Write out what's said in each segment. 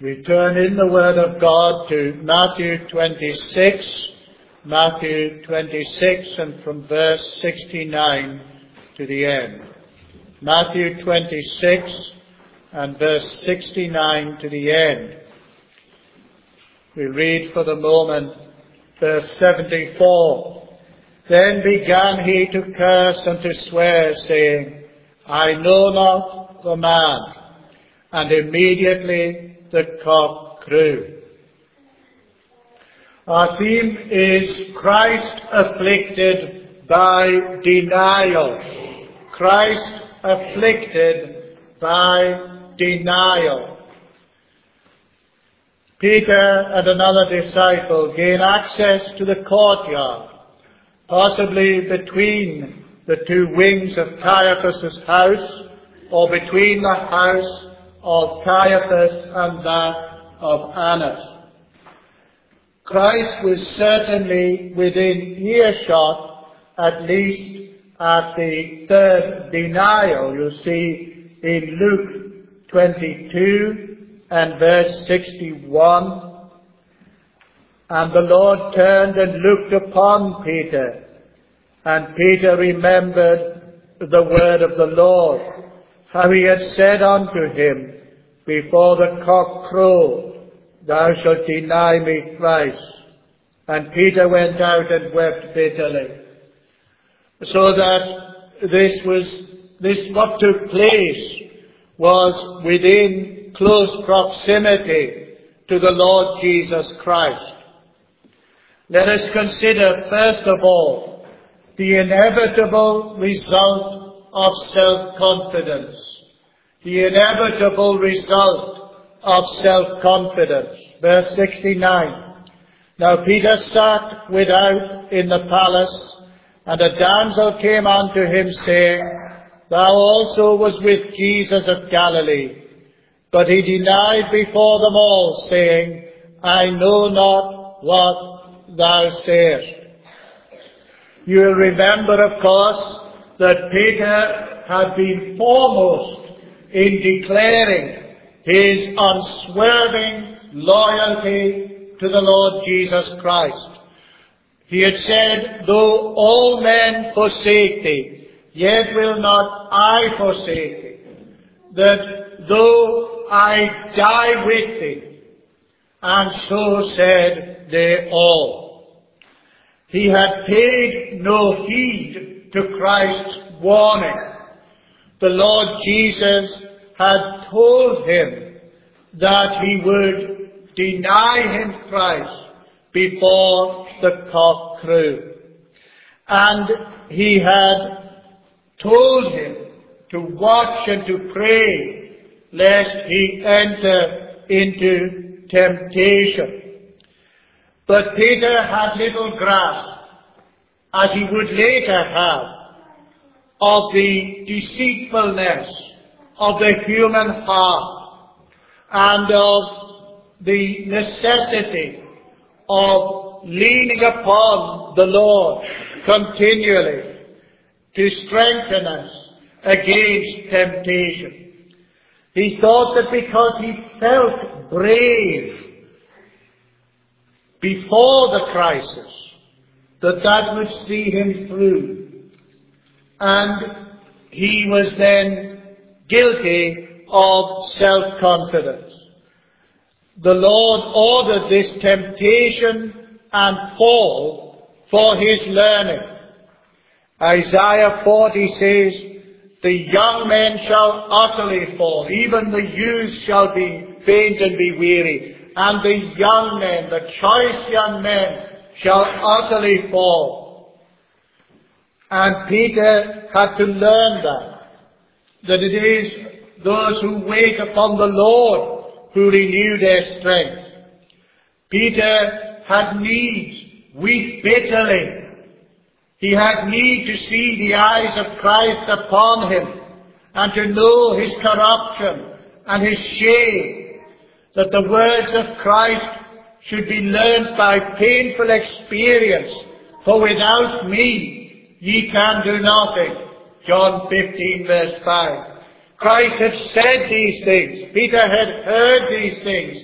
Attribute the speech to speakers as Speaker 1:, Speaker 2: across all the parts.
Speaker 1: We turn in the Word of God to Matthew 26 and from verse 69 to the end. Matthew 26 and verse 69 to the end. We read for the moment verse 74. Then began he to curse and to swear, saying, I know not the man. And immediately the cock crew. Our theme is Christ afflicted by denial. Christ afflicted by denial. Peter and another disciple gain access to the courtyard, possibly between the two wings of Caiaphas' house, or between the house of Caiaphas and that of Annas. Christ was certainly within earshot, at least at the third denial. You see in Luke 22 and verse 61. And the Lord turned and looked upon Peter, and Peter remembered the word of the Lord, how he had said unto him, before the cock crow, thou shalt deny me thrice. And Peter went out and wept bitterly. So that what took place was within close proximity to the Lord Jesus Christ. Let us consider, first of all, the inevitable result of self-confidence. The inevitable result of self-confidence. Verse 69. Now Peter sat without in the palace, and a damsel came unto him, saying, Thou also was with Jesus of Galilee. But he denied before them all, saying, I know not what thou sayest. You will remember, of course, that Peter had been foremost in declaring his unswerving loyalty to the Lord Jesus Christ. He had said, Though all men forsake thee, yet will not I forsake thee. That though I die with thee. And so said they all. He had paid no heed to Christ's warning. The Lord Jesus had told him that he would deny him thrice before the cock crew. And he had told him to watch and to pray lest he enter into temptation. But Peter had little grasp, as he would later have, of the deceitfulness of the human heart and of the necessity of leaning upon the Lord continually to strengthen us against temptation. He thought that because he felt brave before the crisis, that would see him through. And he was then guilty of self-confidence. The Lord ordered this temptation and fall for his learning. Isaiah 40 says, The young men shall utterly fall, even the youth shall be faint and be weary, and the young men, the choice young men, shall utterly fall. And Peter had to learn that it is those who wait upon the Lord who renew their strength. Peter had need, weep bitterly. He had need to see the eyes of Christ upon him and to know his corruption and his shame, that the words of Christ should be learned by painful experience. For without me, ye can do nothing. John 15 verse 5. Christ had said these things. Peter had heard these things.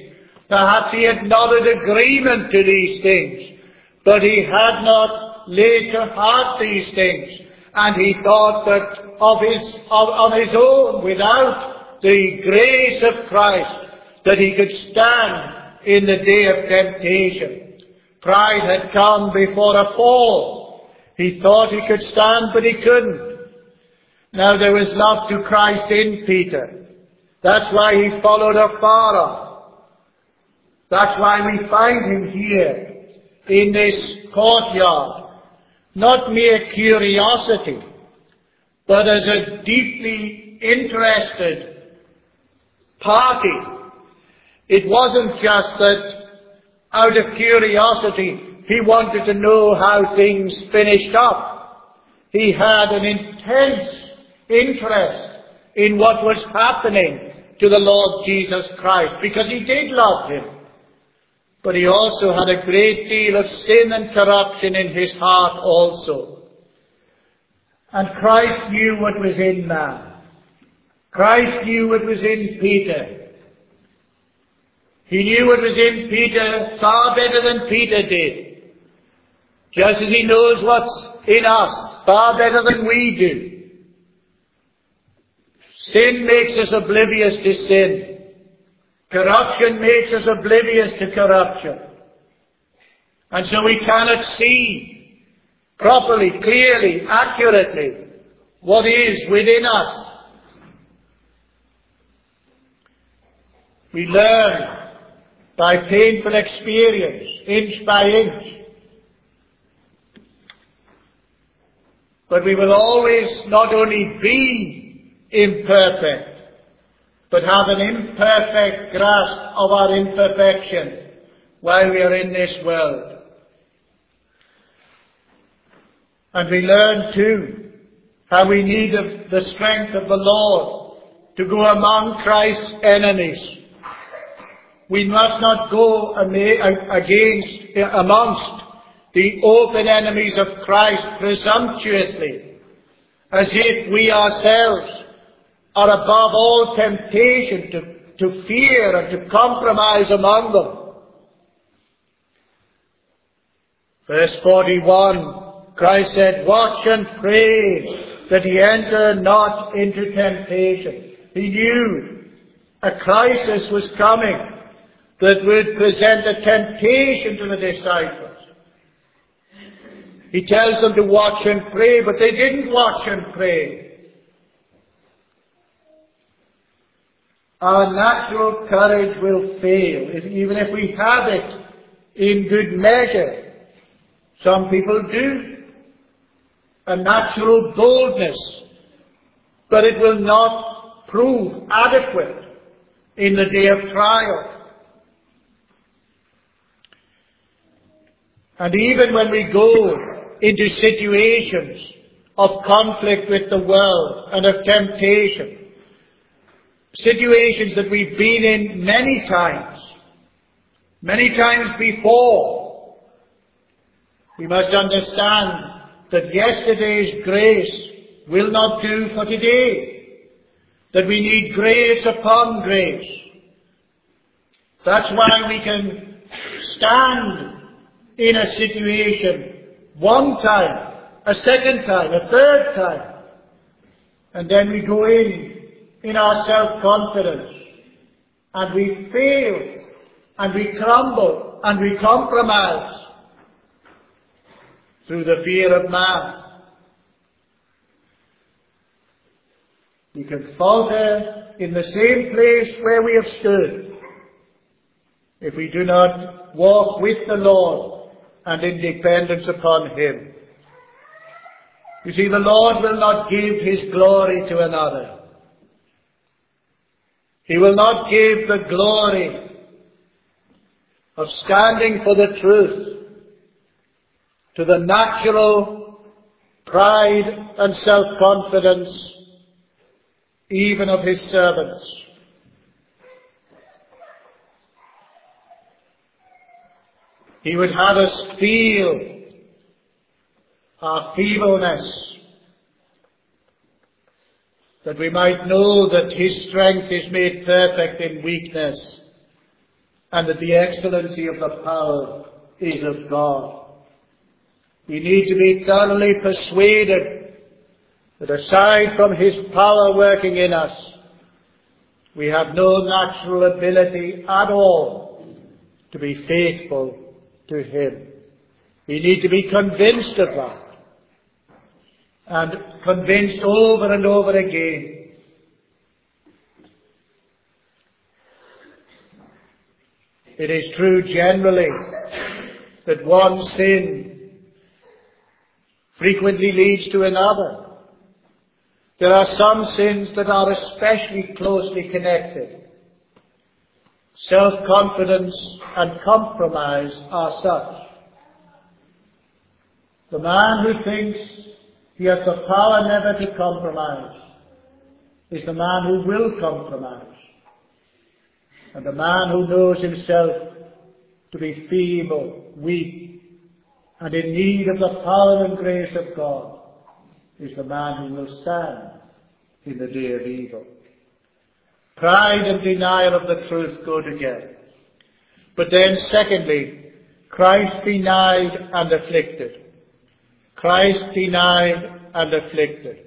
Speaker 1: Perhaps he had nodded agreement to these things, but he had not laid to heart these things, and he thought that on his own, without the grace of Christ, that he could stand in the day of temptation. Pride had come before a fall. He thought he could stand, but he couldn't. Now there was love to Christ in Peter. That's why he followed afar off. That's why we find him here in this courtyard. Not mere curiosity, but as a deeply interested party. It wasn't just that out of curiosity he wanted to know how things finished up. He had an intense interest in what was happening to the Lord Jesus Christ, because he did love him. But he also had a great deal of sin and corruption in his heart also. And Christ knew what was in man. Christ knew what was in Peter. He knew what was in Peter far better than Peter did. Just as he knows what's in us far better than we do. Sin makes us oblivious to sin. Corruption makes us oblivious to corruption. And so we cannot see properly, clearly, accurately what is within us. We learn by painful experience, inch by inch. But we will always not only be imperfect, but have an imperfect grasp of our imperfection while we are in this world. And we learn too how we need the strength of the Lord to go among Christ's enemies. We must not go amongst the open enemies of Christ presumptuously, as if we ourselves are above all temptation to fear and to compromise among them. Verse 41, Christ said, "Watch and pray that ye enter not into temptation." He knew a crisis was coming that would present a temptation to the disciples. He tells them to watch and pray, but they didn't watch and pray. Our natural courage will fail, even if we have it in good measure. Some people do. A natural boldness, but it will not prove adequate in the day of trial. And even when we go into situations of conflict with the world and of temptation, situations that we've been in many times before, we must understand that yesterday's grace will not do for today, that we need grace upon grace. That's why we can stand in a situation one time, a second time, a third time, and then we go in our self-confidence, and we fail, and we crumble, and we compromise through the fear of man. We can falter in the same place where we have stood if we do not walk with the Lord and in dependence upon Him. You see, the Lord will not give His glory to another. He will not give the glory of standing for the truth to the natural pride and self-confidence even of His servants. He would have us feel our feebleness, that we might know that His strength is made perfect in weakness. and that the excellency of the power is of God. We need to be thoroughly persuaded that aside from his power working in us, we have no natural ability at all to be faithful to him. We need to be convinced of that, and convinced over and over again. It is true generally that one sin frequently leads to another. There are some sins that are especially closely connected. Self-confidence and compromise are such. The man who thinks he has the power never to compromise is the man who will compromise. And the man who knows himself to be feeble, weak, and in need of the power and grace of God is the man who will stand in the day of evil. Pride and denial of the truth go together. But then secondly, Christ denied and afflicted. Christ denied and afflicted.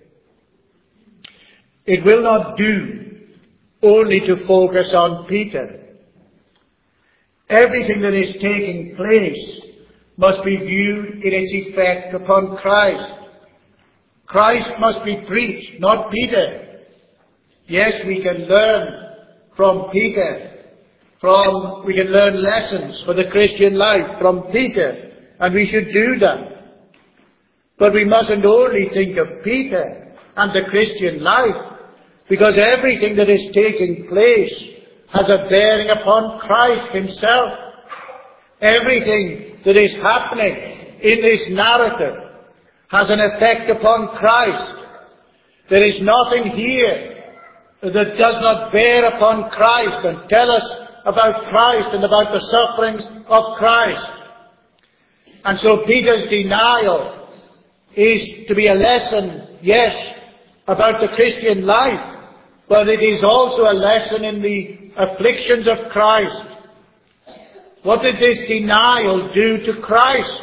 Speaker 1: It will not do only to focus on Peter. Everything that is taking place must be viewed in its effect upon Christ. Christ must be preached, not Peter. Yes, we can learn from Peter. We can learn lessons for the Christian life from Peter, and we should do that. But we mustn't only think of Peter and the Christian life, because everything that is taking place has a bearing upon Christ himself. Everything that is happening in this narrative has an effect upon Christ. There is nothing here that does not bear upon Christ and tell us about Christ and about the sufferings of Christ. And so Peter's denial is to be a lesson, yes, about the Christian life, but it is also a lesson in the afflictions of Christ. What did this denial do to Christ?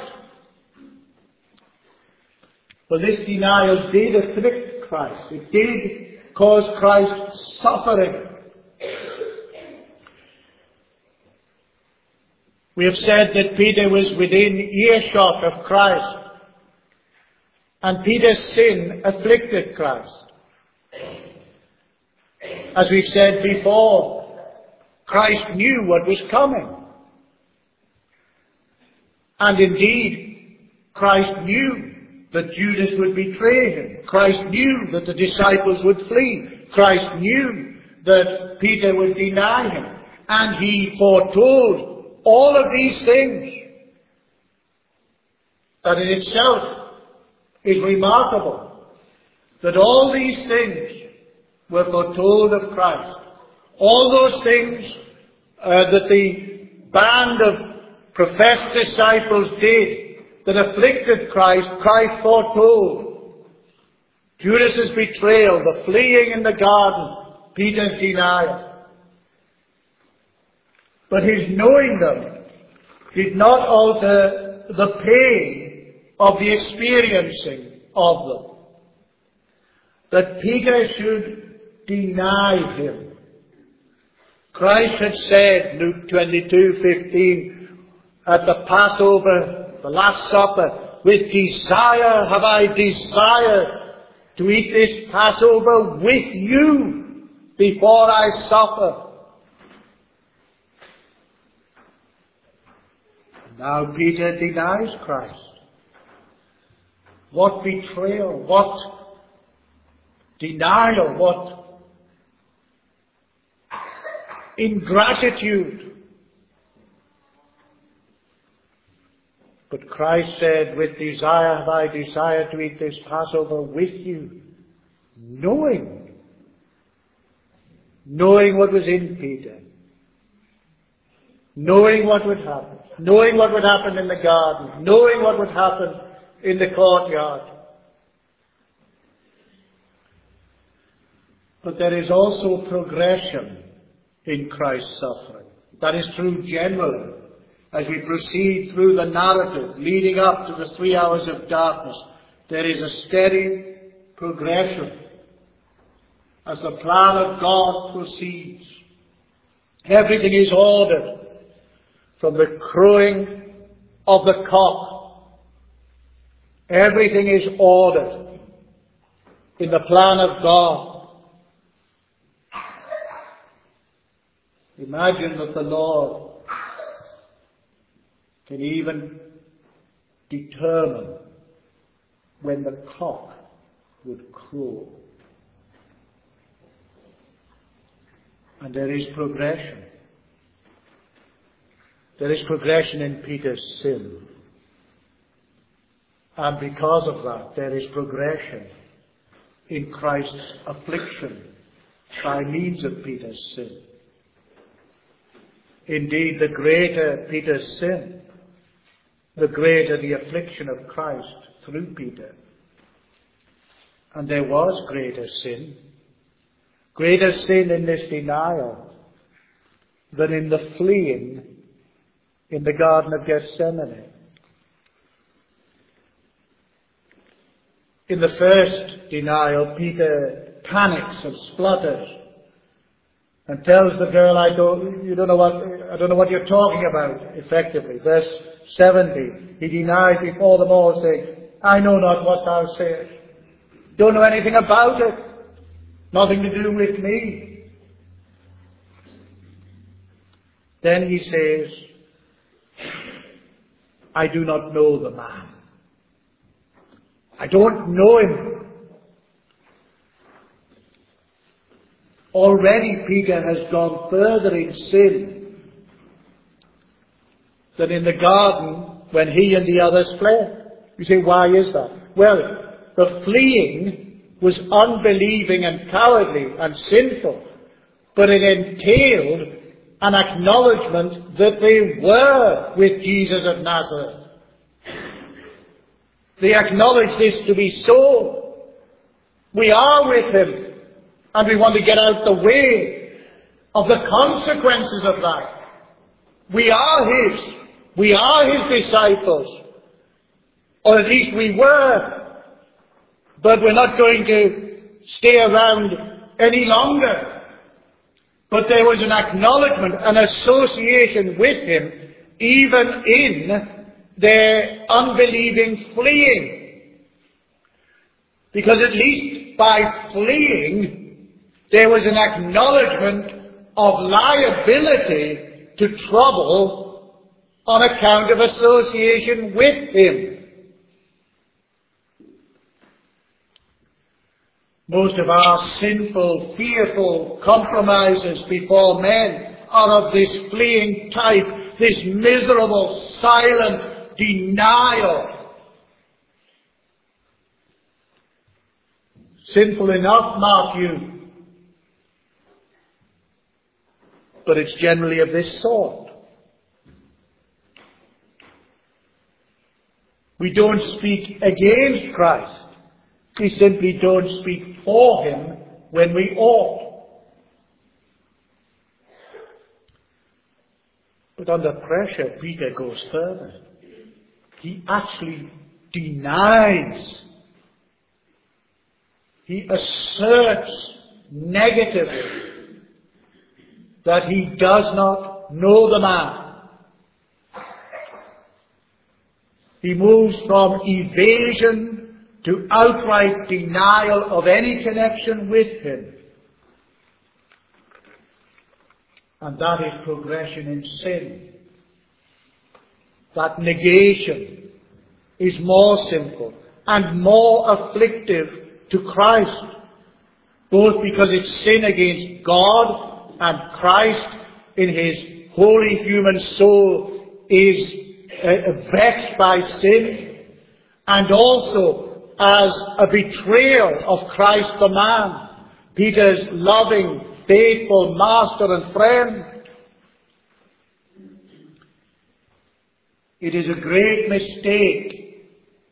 Speaker 1: Well, this denial did afflict Christ. It did cause Christ suffering. We have said that Peter was within earshot of Christ, and Peter's sin afflicted Christ. As we've said before, Christ knew what was coming. And indeed, Christ knew that Judas would betray him. Christ knew that the disciples would flee. Christ knew that Peter would deny him. And he foretold all of these things. That in itself is remarkable. That all these things were foretold of Christ. All those things that the band of professed disciples did that afflicted Christ, Christ foretold. Judas's betrayal, the fleeing in the garden, Peter's denial. But his knowing them did not alter the pain of the experiencing of them. That Peter should deny him. Christ had said, Luke 22:15, at the Passover, the Last Supper, with desire have I desired to eat this Passover with you before I suffer. Now Peter denies Christ. What betrayal, what denial, what ingratitude. But Christ said, with desire have I desired to eat this Passover with you, knowing what was in Peter, knowing what would happen in the garden, knowing what would happen in the courtyard. But there is also progression in Christ's suffering. That is true generally. As we proceed through the narrative leading up to the 3 hours of darkness, there is a steady progression as the plan of God proceeds. Everything is ordered from the crowing of the cock. Everything is ordered in the plan of God. Imagine that the Lord can even determine when the cock would crow. And there is progression. There is progression in Peter's sin. And because of that, there is progression in Christ's affliction by means of Peter's sin. Indeed, the greater Peter's sin, the greater the affliction of Christ through Peter. And there was greater sin in this denial than in the fleeing in the Garden of Gethsemane. In the first denial, Peter panics and splutters and tells the girl, I don't know what you're talking about, effectively. Verse 70, he denied before them all, saying, I know not what thou sayest. Don't know anything about it. Nothing to do with me. Then he says, I do not know the man. I don't know him. Already Peter has gone further in sin than in the garden when he and the others fled. You say, why is that? Well, the fleeing was unbelieving and cowardly and sinful, but it entailed an acknowledgement that they were with Jesus of Nazareth. They acknowledged this to be so. We are with him. And we want to get out the way of the consequences of that. We are his. We are his disciples. Or at least we were. But we're not going to stay around any longer. But there was an acknowledgement, an association with him, even in their unbelieving fleeing. Because at least by fleeing, there was an acknowledgement of liability to trouble on account of association with him. Most of our sinful, fearful compromises before men are of this fleeing type, this miserable, silent denial. Sinful enough, mark you. But it's generally of this sort. We don't speak against Christ. We simply don't speak for him when we ought. But under pressure, Peter goes further. He actually denies. He asserts negatively that he does not know the man. He moves from evasion to outright denial of any connection with him. And that is progression in sin. That negation is more sinful and more afflictive to Christ, both because it's sin against God, and Christ in his holy human soul is vexed by sin, and also as a betrayal of Christ the man, Peter's loving, faithful master and friend. It is a great mistake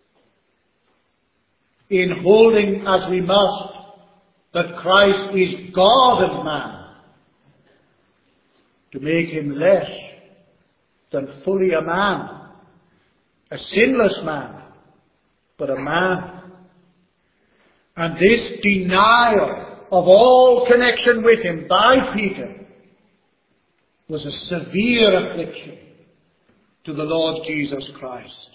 Speaker 1: in holding, as we must, that Christ is God and man, to make him less than fully a man, a sinless man, but a man. And this denial of all connection with him by Peter was a severe affliction to the Lord Jesus Christ.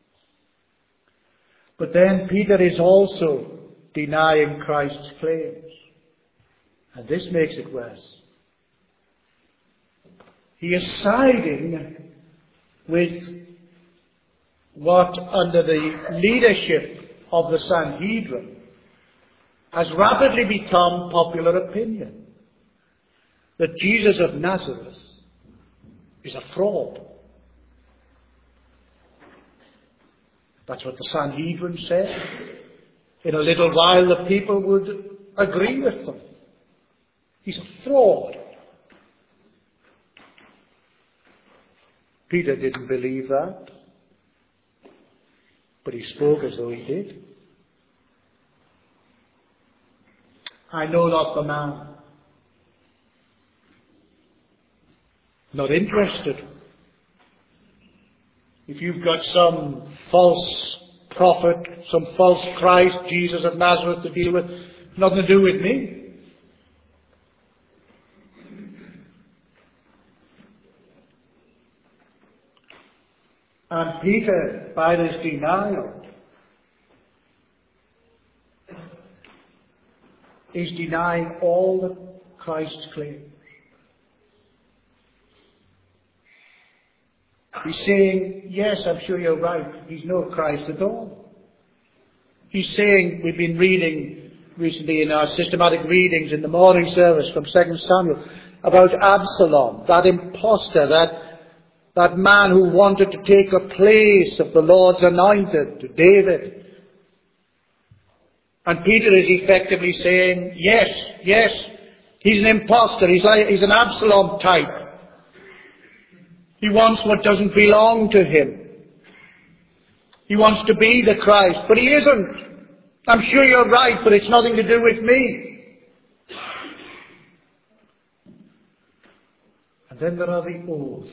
Speaker 1: But then Peter is also denying Christ's claims. And this makes it worse. He is siding with what, under the leadership of the Sanhedrin, has rapidly become popular opinion, that Jesus of Nazareth is a fraud. That's what the Sanhedrin said. In a little while the people would agree with them. He's a fraud. Peter didn't believe that, but he spoke as though he did. I know not the man. Not interested. If you've got some false prophet, some false Christ, Jesus of Nazareth to deal with, nothing to do with me. And Peter, by this denial, is denying all that Christ claims. He's saying, yes, I'm sure you're right, he's no Christ at all. He's saying, we've been reading recently in our systematic readings in the morning service from 2 Samuel, about Absalom, that impostor, that man who wanted to take the place of the Lord's anointed, David. And Peter is effectively saying, yes, he's an impostor, he's an Absalom type. He wants what doesn't belong to him. He wants to be the Christ, but he isn't. I'm sure you're right, but it's nothing to do with me. And then there are the oaths.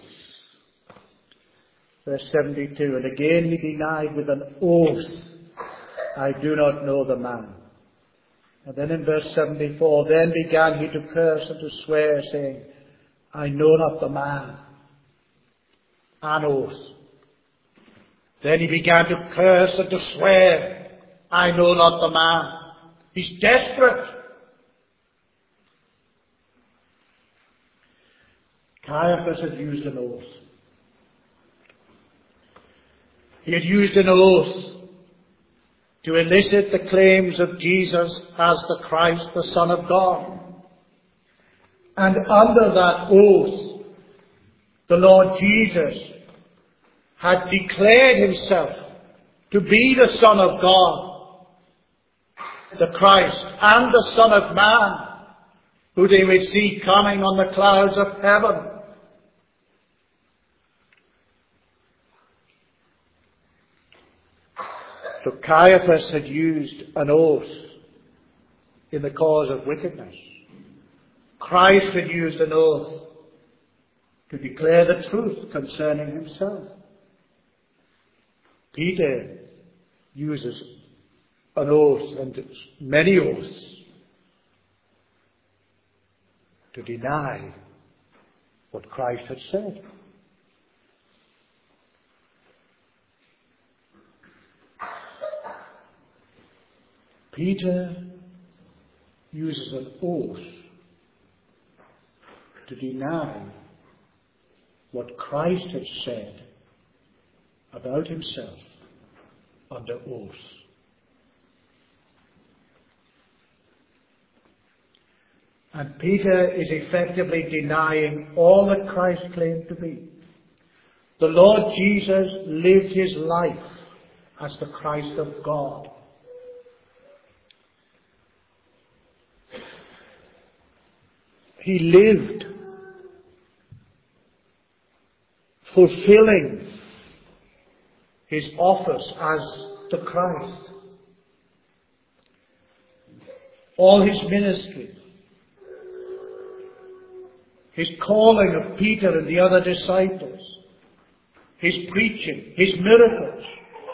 Speaker 1: Verse 72, and again he denied with an oath, I do not know the man. And then in verse 74, then began he to curse and to swear, saying, I know not the man. An oath. Then he began to curse and to swear, I know not the man. He's desperate. Caiaphas had used an oath. He had used an oath to elicit the claims of Jesus as the Christ, the Son of God. And under that oath, the Lord Jesus had declared himself to be the Son of God, the Christ, and the Son of Man, who they would see coming on the clouds of heaven. So Caiaphas had used an oath in the cause of wickedness. Christ had used an oath to declare the truth concerning himself. Peter uses an oath, and many oaths, to deny what Christ had said. Peter uses an oath to deny what Christ had said about himself under oath. And Peter is effectively denying all that Christ claimed to be. The Lord Jesus lived his life as the Christ of God. He lived fulfilling his office as the Christ. All his ministry his calling of Peter and the other disciples, his preaching, his miracles,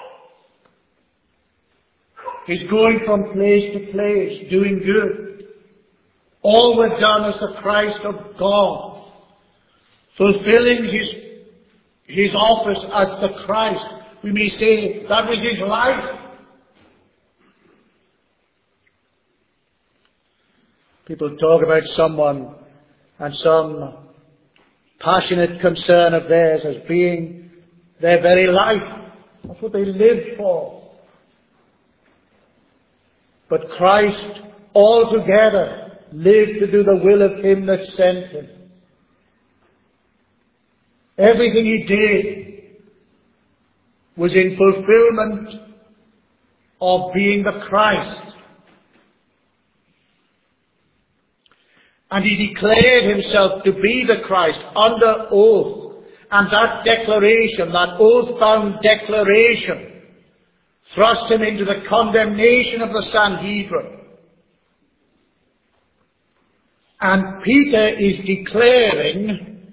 Speaker 1: his going from place to place, doing good. All were done as the Christ of God, fulfilling his office as the Christ. We may say that was his life. People talk about someone and some passionate concern of theirs as being their very life. That's what they lived for. But Christ altogether lived to do the will of him that sent him. Everything he did was in fulfillment of being the Christ. And he declared himself to be the Christ under oath. And that declaration, that oath-bound declaration, thrust him into the condemnation of the Sanhedrin. And Peter is declaring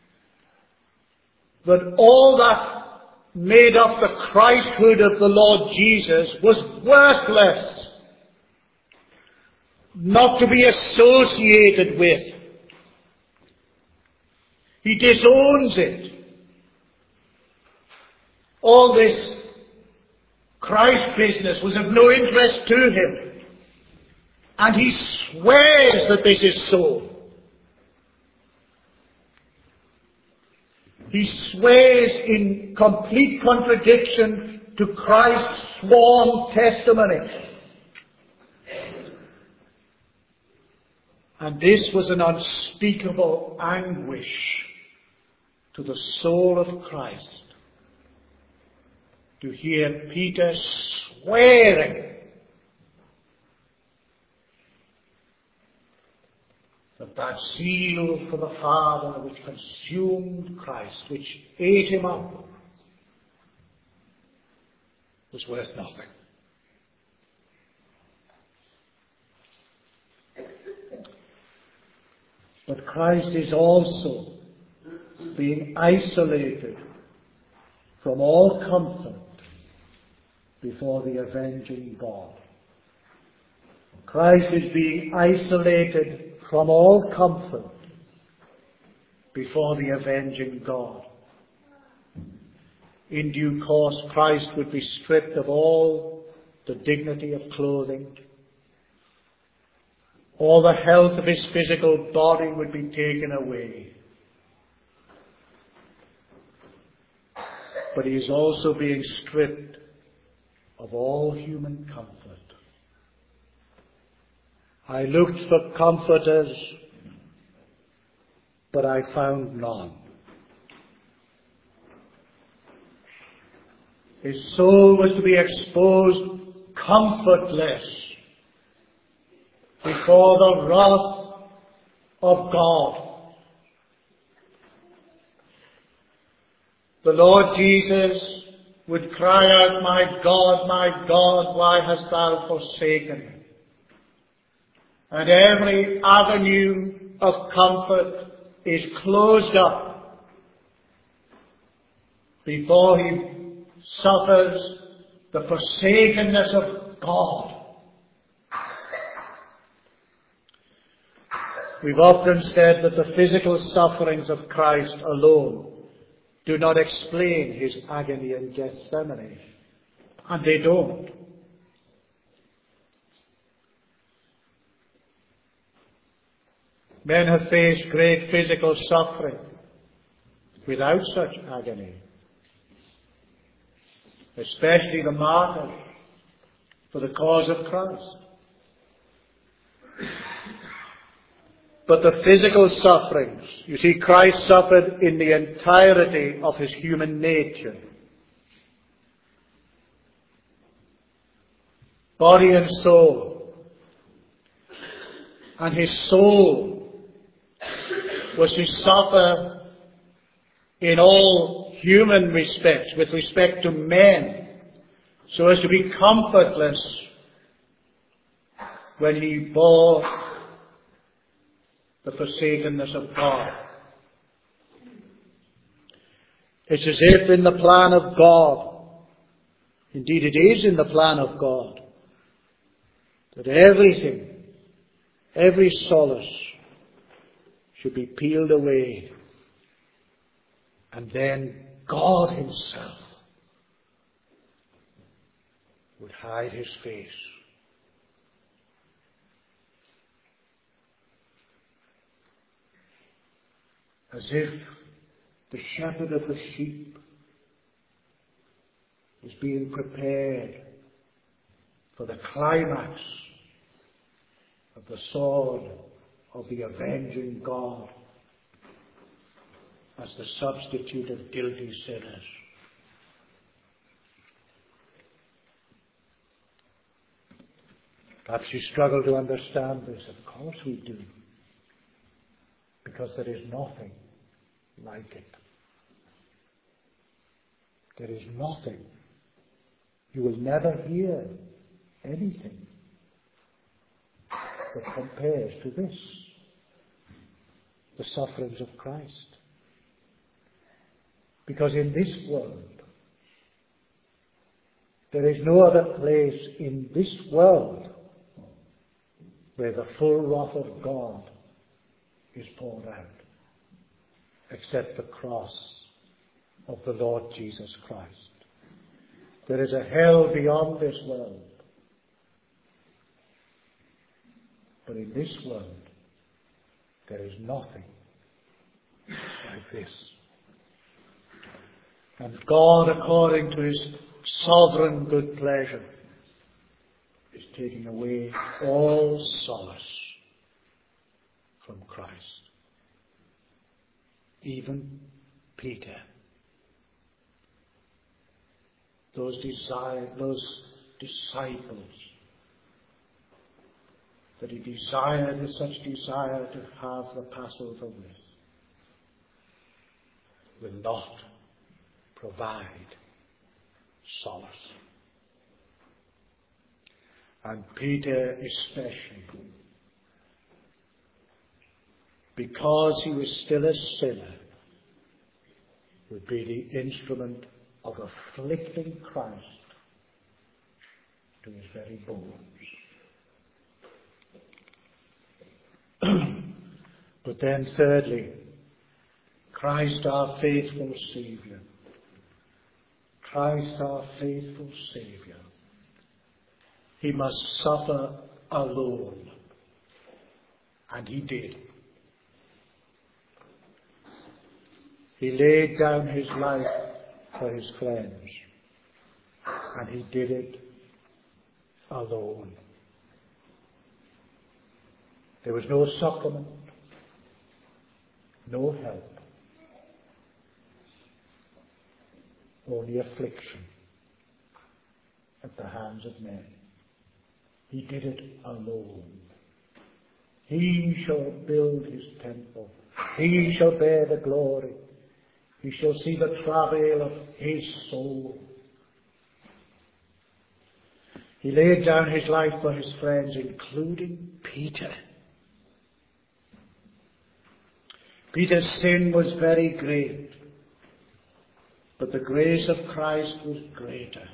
Speaker 1: that all that made up the Christhood of the Lord Jesus was worthless, not to be associated with. He disowns it. All this Christ business was of no interest to him. And he swears that this is so. He swears in complete contradiction to Christ's sworn testimony. And this was an unspeakable anguish to the soul of Christ, to hear Peter swearing that zeal for the Father which consumed Christ, which ate him up, was worth nothing. But Christ is also being isolated from all comfort before the avenging God. Christ is being isolated from all comfort before the avenging God. In due course, Christ would be stripped of all the dignity of clothing. All the health of his physical body would be taken away. But he is also being stripped of all human comfort. I looked for comforters, but I found none. His soul was to be exposed comfortless before the wrath of God. The Lord Jesus would cry out, my God, why hast thou forsaken me? And every avenue of comfort is closed up before he suffers the forsakenness of God. We've often said that the physical sufferings of Christ alone do not explain his agony in Gethsemane. And they don't. Men have faced great physical suffering without such agony. Especially the martyrs for the cause of Christ. But the physical sufferings, you see, Christ suffered in the entirety of his human nature. Body and soul. And his soul was to suffer in all human respects, with respect to men, so as to be comfortless when he bore the forsakenness of God. It's as if in the plan of God, indeed it is in the plan of God, that everything, every solace should be peeled away, and then God himself would hide his face. As if the shepherd of the sheep is being prepared for the climax of the sword of the avenging God as the substitute of guilty sinners. Perhaps you struggle to understand this. Of course we do. Because there is nothing like it. There is nothing. You will never hear anything that compares to this. The sufferings of Christ. Because in this world, there is no other place in this world where the full wrath of God is poured out, except the cross of the Lord Jesus Christ. There is a hell beyond this world. But in this world, there is nothing like this. And God, according to his sovereign good pleasure, is taking away all solace from Christ. Even Peter. Those disciples that he desired with such desire to have the Passover with, will not provide solace. And Peter especially, because he was still a sinner, would be the instrument of afflicting Christ to his very bones. But then thirdly, Christ our faithful Saviour. Christ our faithful Saviour. He must suffer alone. And he did. He laid down his life for his friends. And he did it alone. There was no supplement, no help, only affliction at the hands of men. He did it alone. He shall build his temple. He shall bear the glory. He shall see the travail of his soul. He laid down his life for his friends, including Peter. Peter's sin was very great, but the grace of Christ was greater.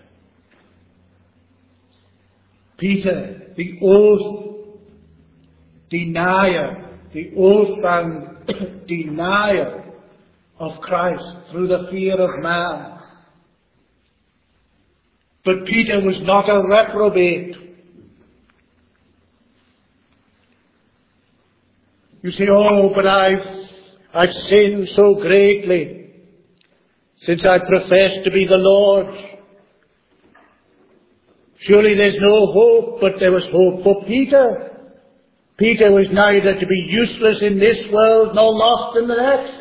Speaker 1: Peter, the oath denier, the oath-bound denier of Christ through the fear of man. But Peter was not a reprobate. You say, oh, but I've sinned so greatly since I professed to be the Lord's. Surely there's no hope, but there was hope for Peter. Peter was neither to be useless in this world nor lost in the next.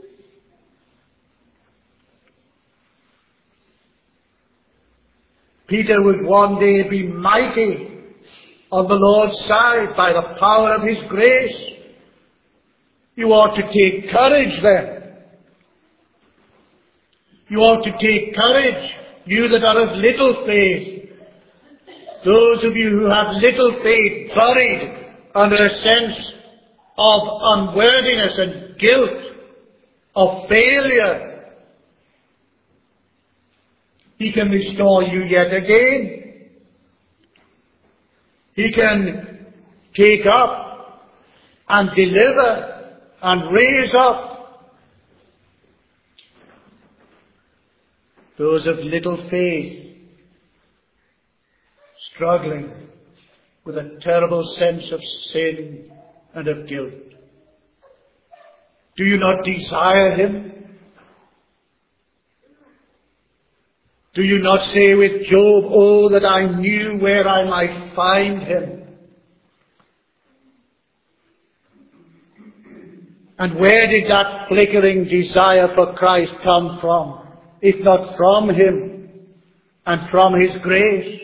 Speaker 1: Peter would one day be mighty on the Lord's side by the power of his grace. You ought to take courage then. You ought to take courage, you that are of little faith. Those of you who have little faith, buried under a sense of unworthiness and guilt, of failure, He can restore you yet again. He can take up and deliver and raise up those of little faith, struggling with a terrible sense of sin and of guilt. Do you not desire Him? Do you not say with Job, "Oh, that I knew where I might find Him"? And where did that flickering desire for Christ come from, if not from Him and from His grace?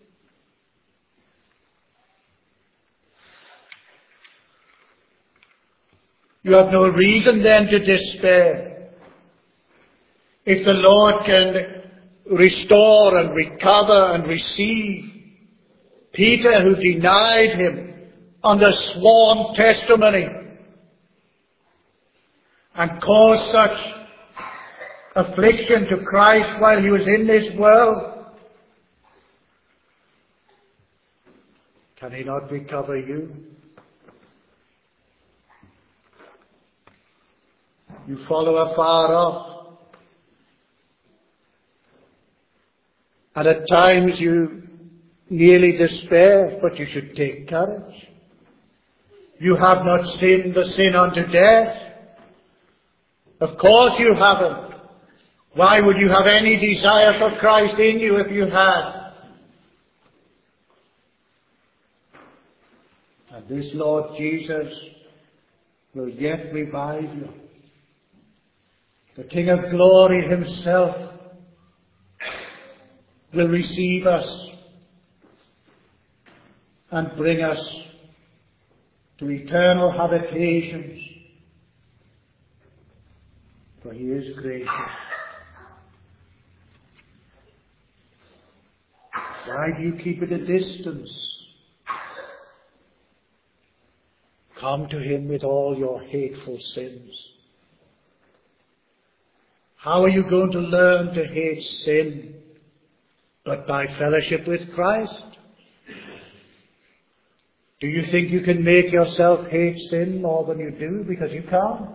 Speaker 1: You have no reason then to despair. If the Lord can restore and recover and receive Peter, who denied Him under sworn testimony, and caused such affliction to Christ while He was in this world, can He not recover you? You follow afar off, and at times you nearly despair, but you should take courage. You have not sinned the sin unto death. Of course you haven't. Why would you have any desire for Christ in you if you had? And this Lord Jesus will yet revive you. The King of Glory Himself will receive us and bring us to eternal habitations, for He is gracious. Why do you keep at a distance? Come to Him with all your hateful sins. How are you going to learn to hate sin but by fellowship with Christ? Do you think you can make yourself hate sin more than you do? Because you can't.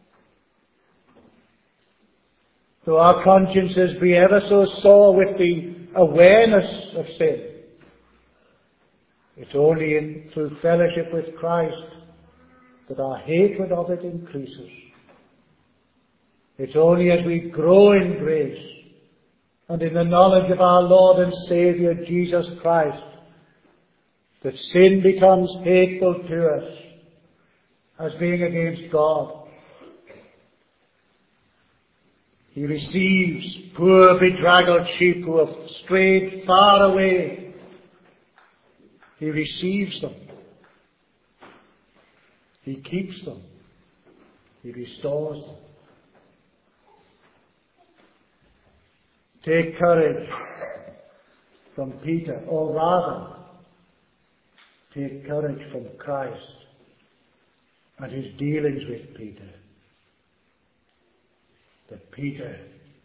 Speaker 1: Though our consciences be ever so sore with the awareness of sin, it's only through fellowship with Christ that our hatred of it increases. It's only as we grow in grace and in the knowledge of our Lord and Saviour Jesus Christ that sin becomes hateful to us as being against God. He receives poor bedraggled sheep who have strayed far away. He receives them. He keeps them. He restores them. Take courage from Peter, or rather, take courage from Christ and His dealings with Peter. That Peter,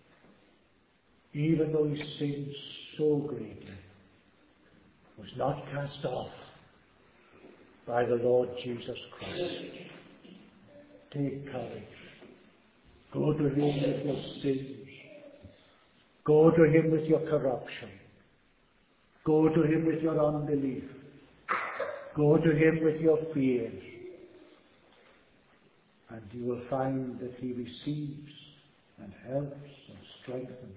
Speaker 1: even though he sinned so greatly, was not cast off by the Lord Jesus Christ. Take courage. Go to Him with your sins. Go to Him with your corruption. Go to Him with your unbelief. Go to Him with your fears. And you will find that He receives and helps and strengthens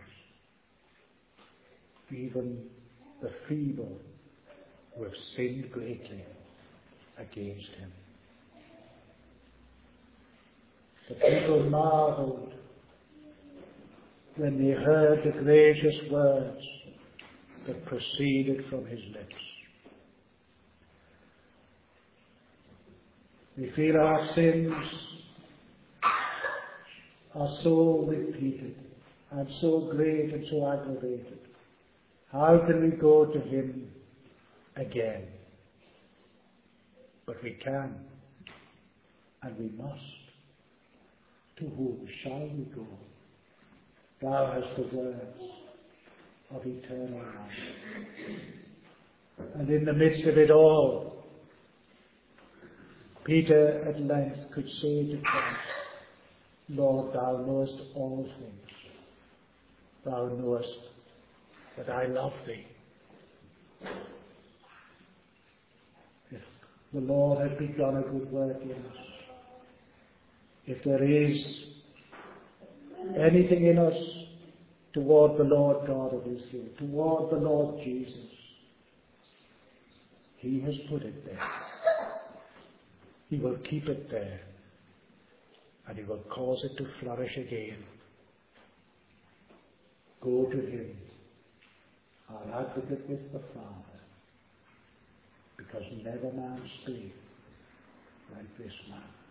Speaker 1: even the feeble who have sinned greatly against Him. The people marveled when they heard the gracious words that proceeded from His lips. We feel our sins are so repeated and so great and so aggravated. How can we go to Him again? But we can. And we must. To whom shall we go? Thou hast the words of eternal life. And in the midst of it all, Peter at length could say to Christ, Lord, thou knowest all things. Thou knowest that I love thee. If the Lord has begun a good work in us, if there is anything in us toward the Lord God of Israel, toward the Lord Jesus, He has put it there. He will keep it there, and He will cause it to flourish again. Go to Him, our advocate with the Father, because never man spake like this man.